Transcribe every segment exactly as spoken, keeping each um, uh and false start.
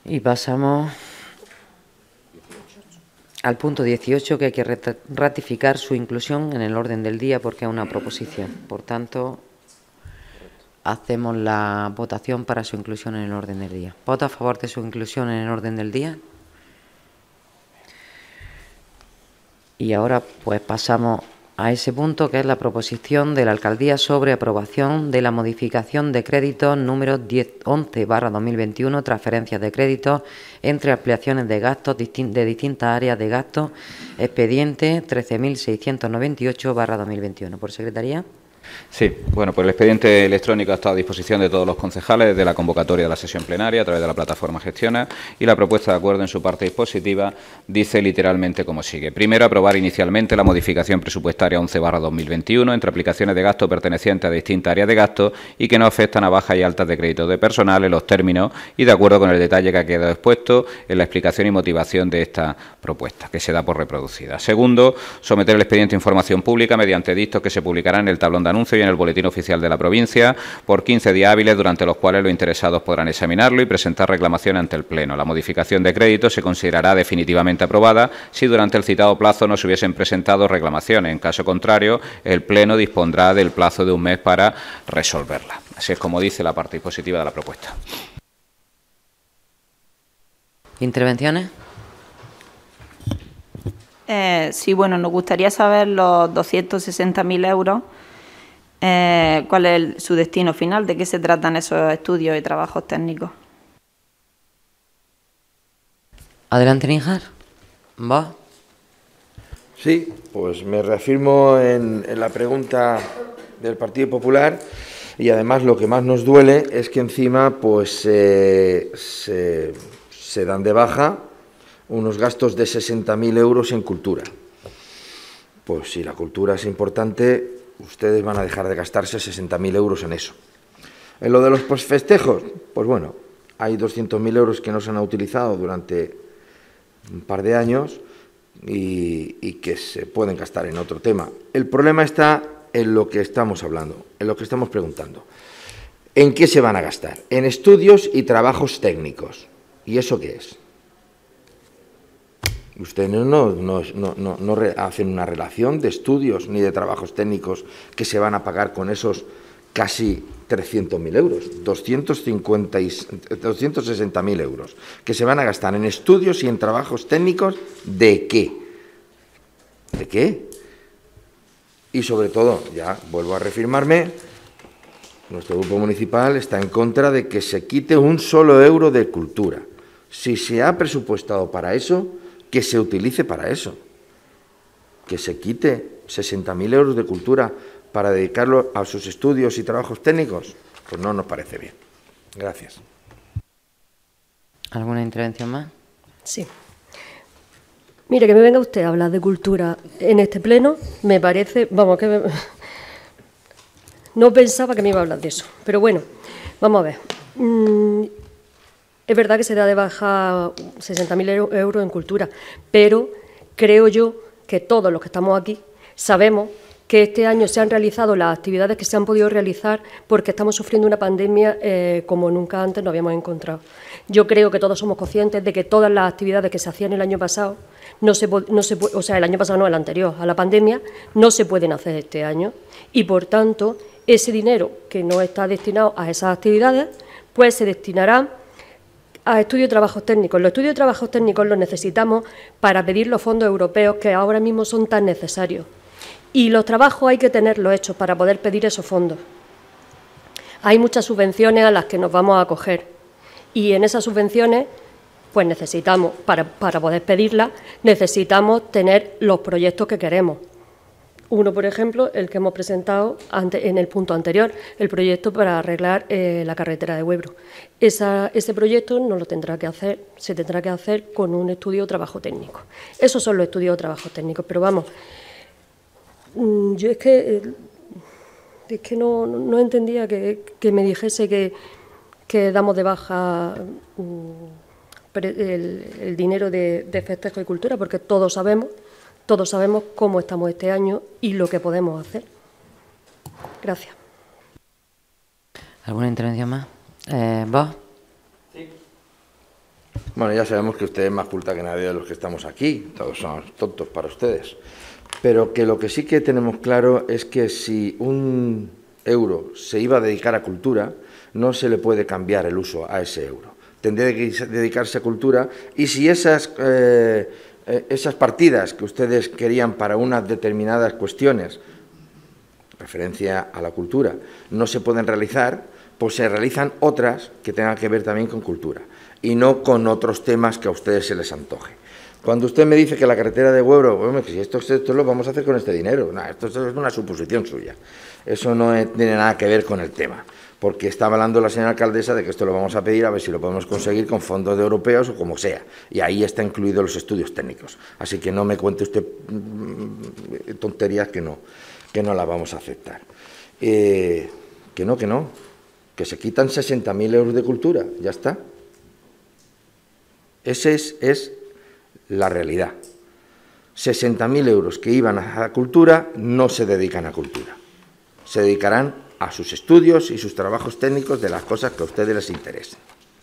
Y pasamos al punto dieciocho, que hay que ratificar su inclusión en el orden del día porque es una proposición. Por tanto, hacemos la votación para su inclusión en el orden del día. ¿Vota a favor de su inclusión en el orden del día? Y ahora pues pasamos a ese punto, que es la proposición de la Alcaldía sobre aprobación de la modificación de créditos número once barra dos mil veintiuno, transferencias de créditos entre ampliaciones de gastos de distintas áreas de gasto, expediente trece mil seiscientos noventa y ocho barra dos mil veintiuno. ¿Por secretaría? Sí, bueno, pues el expediente electrónico ha estado a disposición de todos los concejales de la convocatoria de la sesión plenaria a través de la plataforma Gestiona, y la propuesta de acuerdo en su parte dispositiva dice literalmente como sigue. Primero, aprobar inicialmente la modificación presupuestaria once barra dos mil veintiuno entre aplicaciones de gasto pertenecientes a distintas áreas de gasto y que no afectan a bajas y altas de créditos de personal en los términos y de acuerdo con el detalle que ha quedado expuesto en la explicación y motivación de esta propuesta, que se da por reproducida. Segundo, someter el expediente a información pública mediante dictos que se publicarán en el tablón de anuncio y en el boletín oficial de la provincia por quince días hábiles, durante los cuales los interesados podrán examinarlo y presentar reclamaciones ante el Pleno. La modificación de crédito se considerará definitivamente aprobada si durante el citado plazo no se hubiesen presentado reclamaciones. En caso contrario, el Pleno dispondrá del plazo de un mes para resolverla. Así es como dice la parte dispositiva de la propuesta. ¿Intervenciones? Eh, sí, bueno, nos gustaría saber los doscientos sesenta mil euros, eh, cuál es el, su destino final, de qué se tratan esos estudios y trabajos técnicos. Adelante, Níjar. ¿Va? Sí, pues me reafirmo en, en la pregunta del Partido Popular, y además lo que más nos duele es que encima pues eh, se, se dan de baja unos gastos de sesenta mil euros en cultura. Pues si la cultura es importante, ustedes van a dejar de gastarse sesenta mil euros en eso. En lo de los festejos, pues bueno, hay doscientos mil euros que no se han utilizado durante un par de años y, y que se pueden gastar en otro tema. El problema está en lo que estamos hablando, en lo que estamos preguntando. ¿En qué se van a gastar? En estudios y trabajos técnicos. ¿Y eso qué es? Ustedes no, no, no, no, no hacen una relación de estudios ni de trabajos técnicos que se van a pagar con esos casi trescientos mil euros, doscientos sesenta mil euros, que se van a gastar en estudios y en trabajos técnicos. ¿De qué? ¿De qué? Y sobre todo, ya vuelvo a reafirmarme, nuestro grupo municipal está en contra de que se quite un solo euro de cultura. Si se ha presupuestado para eso, que se utilice para eso. Que se quite sesenta mil euros de cultura para dedicarlo a sus estudios y trabajos técnicos, pues no nos parece bien. Gracias. ¿Alguna intervención más? Sí. Mire, que me venga usted a hablar de cultura en este pleno, me parece, vamos, que me... no pensaba que me iba a hablar de eso, pero bueno, vamos a ver. Mm, es verdad que se da de baja sesenta mil euros en cultura, pero creo yo que todos los que estamos aquí sabemos que este año se han realizado las actividades que se han podido realizar porque estamos sufriendo una pandemia eh, como nunca antes nos habíamos encontrado. Yo creo que todos somos conscientes de que todas las actividades que se hacían el año pasado, no se, no se, o sea, el año pasado no, el anterior, a la pandemia, no se pueden hacer este año. Y, por tanto, ese dinero que no está destinado a esas actividades, pues se destinará a estudios y trabajos técnicos. Los estudios y trabajos técnicos los necesitamos para pedir los fondos europeos que ahora mismo son tan necesarios. Y los trabajos hay que tenerlos hechos para poder pedir esos fondos. Hay muchas subvenciones a las que nos vamos a acoger y en esas subvenciones, pues necesitamos, para, para poder pedirlas, necesitamos tener los proyectos que queremos. Uno, por ejemplo, el que hemos presentado ante, en el punto anterior, el proyecto para arreglar eh, la carretera de Huebro. Esa, ese proyecto no lo tendrá que hacer, se tendrá que hacer con un estudio o trabajo técnico. Esos son los estudios o trabajos técnicos, pero vamos, yo es que, es que no, no entendía que, que me dijese que, que damos de baja el, el dinero de, de festejo y cultura, porque todos sabemos, todos sabemos cómo estamos este año y lo que podemos hacer. Gracias. ¿Alguna intervención más? Eh, ¿Vos? Sí. Bueno, ya sabemos que usted es más culta que nadie de los que estamos aquí, todos somos tontos para ustedes, pero que lo que sí que tenemos claro es que si un euro se iba a dedicar a cultura, no se le puede cambiar el uso a ese euro. Tendría que dedicarse a cultura y si esas, eh, esas partidas que ustedes querían para unas determinadas cuestiones, referencia a la cultura, no se pueden realizar, pues se realizan otras que tengan que ver también con cultura y no con otros temas que a ustedes se les antoje. Cuando usted me dice que la carretera de Huebro, bueno, que si esto, esto lo vamos a hacer con este dinero, no, esto, esto es una suposición suya, eso no es, tiene nada que ver con el tema, porque está hablando la señora alcaldesa de que esto lo vamos a pedir a ver si lo podemos conseguir con fondos de europeos o como sea, y ahí está incluidos los estudios técnicos, así que no me cuente usted mmm, tonterías que no, que no las vamos a aceptar. Eh, que no, que no, que se quitan sesenta mil euros de cultura, ya está. Esa es, es la realidad. sesenta mil euros que iban a cultura no se dedican a cultura. Se dedicarán a sus estudios y sus trabajos técnicos de las cosas que a ustedes les interesen.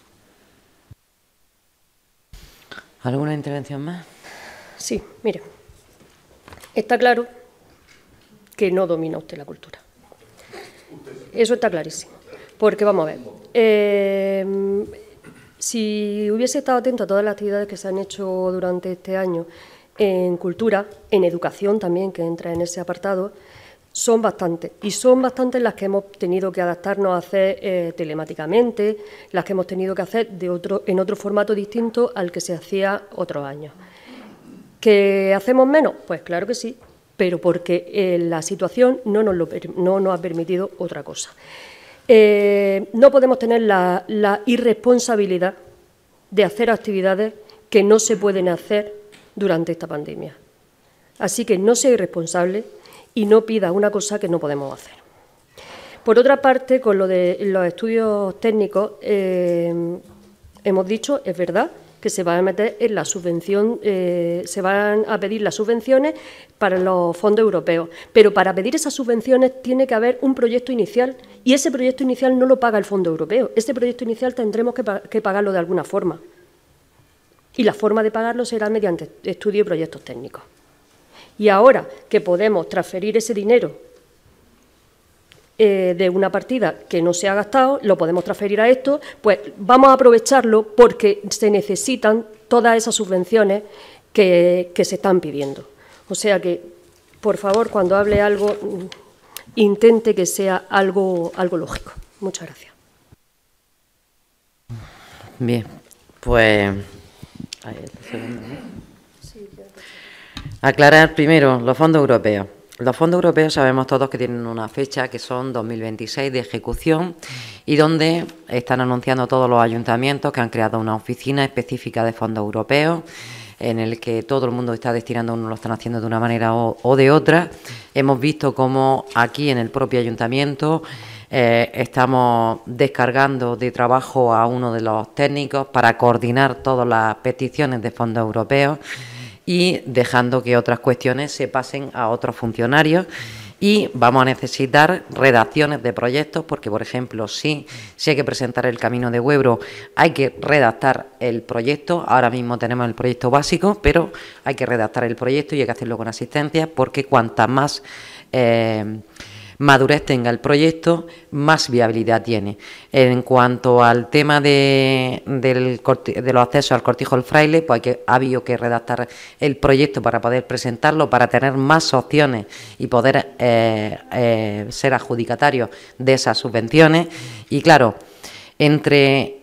¿Alguna intervención más? Sí, mire, está claro que no domina usted la cultura. Eso está clarísimo. Porque, vamos a ver, eh, si hubiese estado atento a todas las actividades que se han hecho durante este año en cultura, en educación también, que entra en ese apartado, son bastantes. Y son bastantes las que hemos tenido que adaptarnos a hacer eh, telemáticamente, las que hemos tenido que hacer de otro, en otro formato distinto al que se hacía otros años. ¿Que hacemos menos? Pues claro que sí, pero porque eh, la situación no nos, lo, no nos ha permitido otra cosa. Eh, no podemos tener la, la irresponsabilidad de hacer actividades que no se pueden hacer durante esta pandemia. Así que no sea irresponsable y no pida una cosa que no podemos hacer. Por otra parte, con lo de los estudios técnicos, eh, hemos dicho, es verdad, que se van a meter en la subvención, eh, se van a pedir las subvenciones para los fondos europeos, pero para pedir esas subvenciones tiene que haber un proyecto inicial y ese proyecto inicial no lo paga el fondo europeo, ese proyecto inicial tendremos que, pa que pagarlo de alguna forma y la forma de pagarlo será mediante estudio y proyectos técnicos. Y ahora que podemos transferir ese dinero Eh, de una partida que no se ha gastado, lo podemos transferir a esto, pues vamos a aprovecharlo porque se necesitan todas esas subvenciones que, que se están pidiendo. O sea que, por favor, cuando hable algo, intente que sea algo, algo lógico. Muchas gracias. Bien, pues... Aclarar primero los fondos europeos. Los fondos europeos sabemos todos que tienen una fecha que son dos mil veintiséis de ejecución y donde están anunciando todos los ayuntamientos que han creado una oficina específica de fondos europeos en el que todo el mundo está destinando, uno lo están haciendo de una manera o, o de otra. Hemos visto cómo aquí en el propio ayuntamiento eh, estamos descargando de trabajo a uno de los técnicos para coordinar todas las peticiones de fondos europeos y dejando que otras cuestiones se pasen a otros funcionarios y vamos a necesitar redacciones de proyectos porque, por ejemplo, si, si hay que presentar el Camino de Huebro, hay que redactar el proyecto. Ahora mismo tenemos el proyecto básico, pero hay que redactar el proyecto y hay que hacerlo con asistencia porque cuanta más eh, madurez tenga el proyecto, más viabilidad tiene. En cuanto al tema de, del, de los accesos al Cortijo del Fraile, pues hay que, ha habido que redactar el proyecto para poder presentarlo, para tener más opciones y poder eh, eh, ser adjudicatarios de esas subvenciones. Y claro, entre,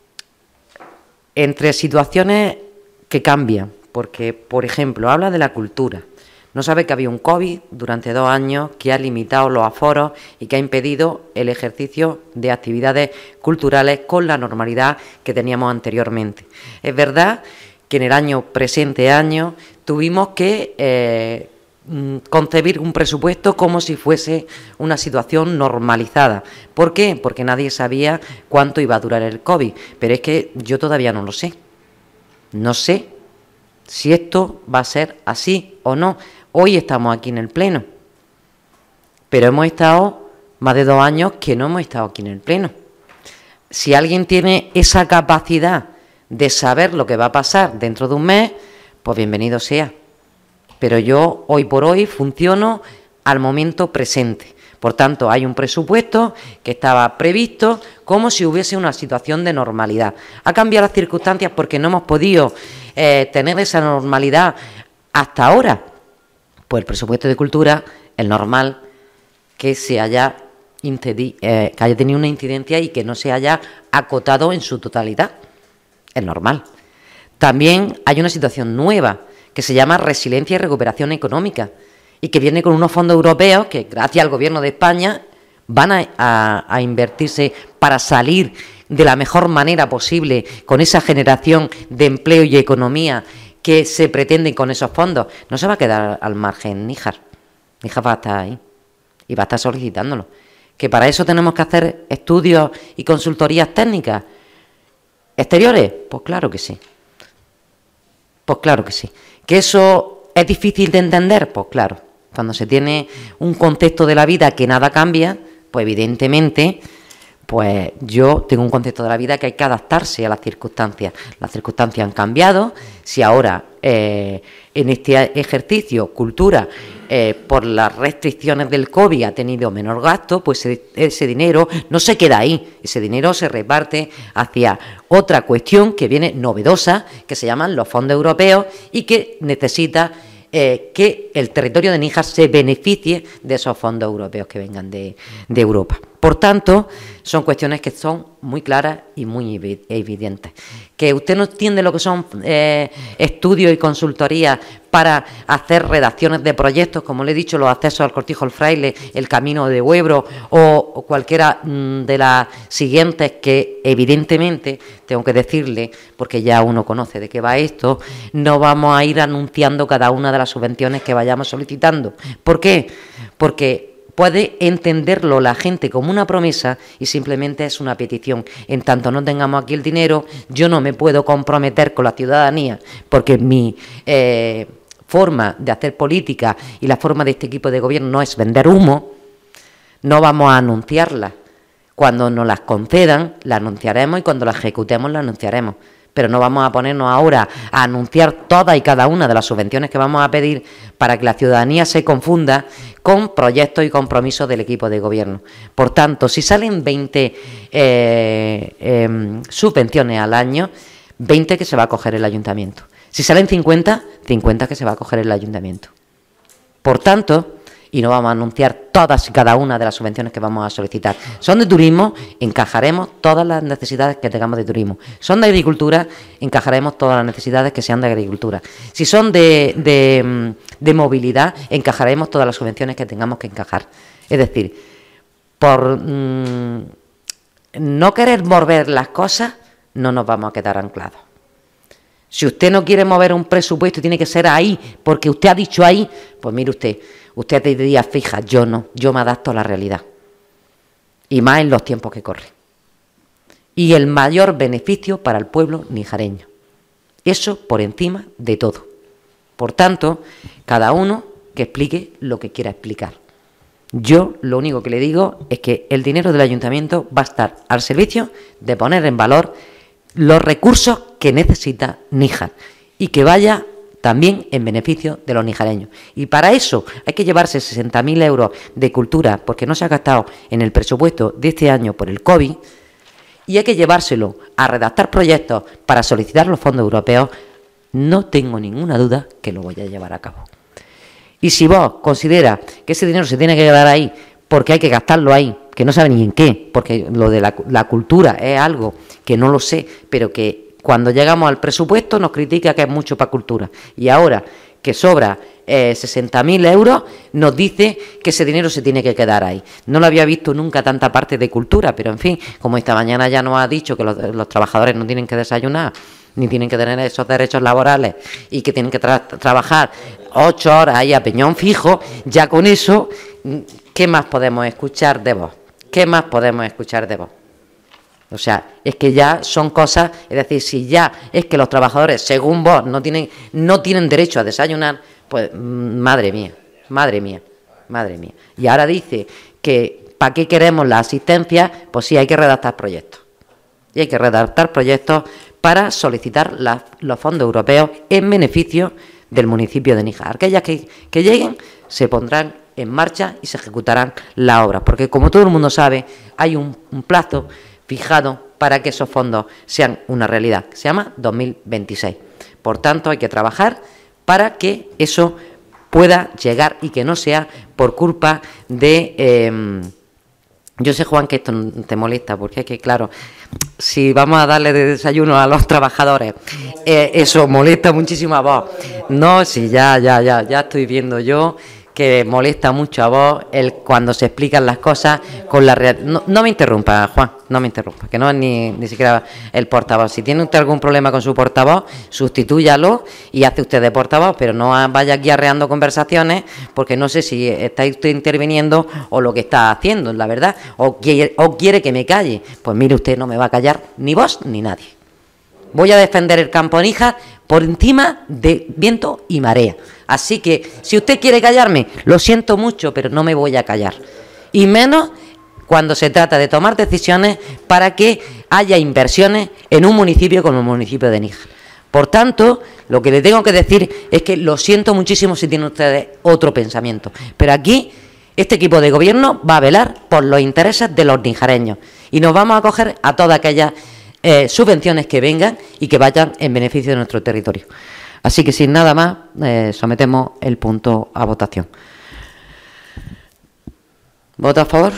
entre situaciones que cambian, porque, por ejemplo, habla de la cultura. No sabe que había un COVID durante dos años que ha limitado los aforos y que ha impedido el ejercicio de actividades culturales con la normalidad que teníamos anteriormente. Es verdad que en el año presente año tuvimos que eh, concebir un presupuesto como si fuese una situación normalizada. ¿Por qué? Porque nadie sabía cuánto iba a durar el COVID. Pero es que yo todavía no lo sé. No sé si esto va a ser así o no. Hoy estamos aquí en el Pleno, pero hemos estado más de dos años que no hemos estado aquí en el Pleno. Si alguien tiene esa capacidad de saber lo que va a pasar dentro de un mes, pues bienvenido sea. Pero yo hoy por hoy funciono al momento presente. Por tanto, hay un presupuesto que estaba previsto como si hubiese una situación de normalidad. Ha cambiado las circunstancias porque no hemos podido eh, tener esa normalidad hasta ahora. Pues el presupuesto de cultura es normal que se haya, incidi- eh, que haya tenido una incidencia y que no se haya acotado en su totalidad. Es normal. También hay una situación nueva que se llama resiliencia y recuperación económica y que viene con unos fondos europeos que, gracias al Gobierno de España, van a, a, a invertirse para salir de la mejor manera posible con esa generación de empleo y economía que se pretende con esos fondos. No se va a quedar al margen Níjar. Níjar va a estar ahí y va a estar solicitándolo. ¿Que para eso tenemos que hacer estudios y consultorías técnicas exteriores? Pues claro que sí. Pues claro que sí. ¿Que eso es difícil de entender? Pues claro. Cuando se tiene un contexto de la vida que nada cambia, pues evidentemente, pues yo tengo un concepto de la vida que hay que adaptarse a las circunstancias. Las circunstancias han cambiado. Si ahora eh, en este ejercicio cultura, eh, por las restricciones del COVID ha tenido menor gasto, pues ese, ese dinero no se queda ahí. Ese dinero se reparte hacia otra cuestión que viene novedosa, que se llaman los fondos europeos y que necesita Eh, que el territorio de Níjar se beneficie de esos fondos europeos que vengan de, de Europa. Por tanto, son cuestiones que son muy claras y muy evidentes. Que usted no entiende lo que son eh, estudios y consultorías para hacer redacciones de proyectos, como le he dicho, los accesos al Cortijo del Fraile, el Camino de Huebro o, o cualquiera mmm, de las siguientes que evidentemente, tengo que decirle, porque ya uno conoce de qué va esto, no vamos a ir anunciando cada una de las subvenciones que vayamos solicitando. ¿Por qué? Porque puede entenderlo la gente como una promesa y simplemente es una petición. En tanto no tengamos aquí el dinero, yo no me puedo comprometer con la ciudadanía, porque mi eh, forma de hacer política y la forma de este equipo de gobierno no es vender humo. No vamos a anunciarla. Cuando nos las concedan, la anunciaremos y cuando la ejecutemos, la anunciaremos. Pero no vamos a ponernos ahora a anunciar todas y cada una de las subvenciones que vamos a pedir para que la ciudadanía se confunda con proyectos y compromisos del equipo de gobierno. Por tanto, si salen veinte eh, eh, subvenciones al año, veinte que se va a coger el ayuntamiento. Si salen cincuenta, cincuenta que se va a coger el ayuntamiento. Por tanto, y no vamos a anunciar todas y cada una de las subvenciones que vamos a solicitar. Son de turismo, encajaremos todas las necesidades que tengamos de turismo. Son de agricultura, encajaremos todas las necesidades que sean de agricultura. Si son de, de, de movilidad, encajaremos todas las subvenciones que tengamos que encajar. Es decir, por mmm, no querer mover las cosas, no nos vamos a quedar anclados. Si usted no quiere mover un presupuesto y tiene que ser ahí, porque usted ha dicho ahí, pues mire usted, usted tiene días fijas, yo no, yo me adapto a la realidad. Y más en los tiempos que corren. Y el mayor beneficio para el pueblo nijareño. Eso por encima de todo. Por tanto, cada uno que explique lo que quiera explicar. Yo lo único que le digo es que el dinero del ayuntamiento va a estar al servicio de poner en valor los recursos que necesita Níjar y que vaya también en beneficio de los nijareños. Y para eso hay que llevarse sesenta mil euros de cultura, porque no se ha gastado en el presupuesto de este año por el COVID, y hay que llevárselo a redactar proyectos para solicitar los fondos europeos. No tengo ninguna duda que lo voy a llevar a cabo. Y si vos consideras que ese dinero se tiene que quedar ahí porque hay que gastarlo ahí, que no sabe ni en qué, porque lo de la, la cultura es algo que no lo sé, pero que cuando llegamos al presupuesto nos critica que es mucho para cultura. Y ahora que sobra eh, sesenta mil euros, nos dice que ese dinero se tiene que quedar ahí. No lo había visto nunca tanta parte de cultura, pero en fin, como esta mañana ya nos ha dicho que los, los trabajadores no tienen que desayunar, ni tienen que tener esos derechos laborales y que tienen que tra trabajar ocho horas ahí a peñón fijo, ya con eso, ¿qué más podemos escuchar de vos? ¿Qué más podemos escuchar de vos? O sea, es que ya son cosas, es decir, si ya es que los trabajadores, según vos, no tienen, no tienen derecho a desayunar, pues madre mía, madre mía, madre mía. Y ahora dice que ¿para qué queremos la asistencia? Pues sí, hay que redactar proyectos. Y hay que redactar proyectos para solicitar la, los fondos europeos en beneficio del municipio de Níjar. Aquellas que, que lleguen se pondrán en marcha y se ejecutarán las obras, porque como todo el mundo sabe, hay un, un plazo fijado para que esos fondos sean una realidad, que se llama dos mil veintiséis. Por tanto, hay que trabajar para que eso pueda llegar y que no sea por culpa de... Eh, yo sé, Juan, que esto te molesta, porque es que, claro, si vamos a darle de desayuno a los trabajadores, eh, eso molesta muchísimo a vos. No, sí, ya, ya, ya, ya estoy viendo yo que molesta mucho a vos el cuando se explican las cosas con la realidad. No, no me interrumpa, Juan, no me interrumpa, que no es ni, ni siquiera el portavoz. Si tiene usted algún problema con su portavoz, sustitúyalo y hace usted de portavoz, pero no vaya aquí arreando conversaciones, porque no sé si está usted interviniendo o lo que está haciendo, la verdad, o quiere, o quiere que me calle. Pues mire, usted no me va a callar ni vos ni nadie. Voy a defender el campo Níjar por encima de viento y marea. Así que, si usted quiere callarme, lo siento mucho, pero no me voy a callar. Y menos cuando se trata de tomar decisiones para que haya inversiones en un municipio como el municipio de Níjar. Por tanto, lo que le tengo que decir es que lo siento muchísimo si tienen ustedes otro pensamiento. Pero aquí, este equipo de gobierno va a velar por los intereses de los nijareños. Y nos vamos a acoger a todas aquellas eh, subvenciones que vengan y que vayan en beneficio de nuestro territorio. Así que sin nada más, eh, sometemos el punto a votación. ¿Voto a favor?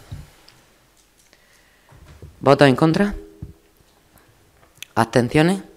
¿Voto en contra? ¿Abstenciones?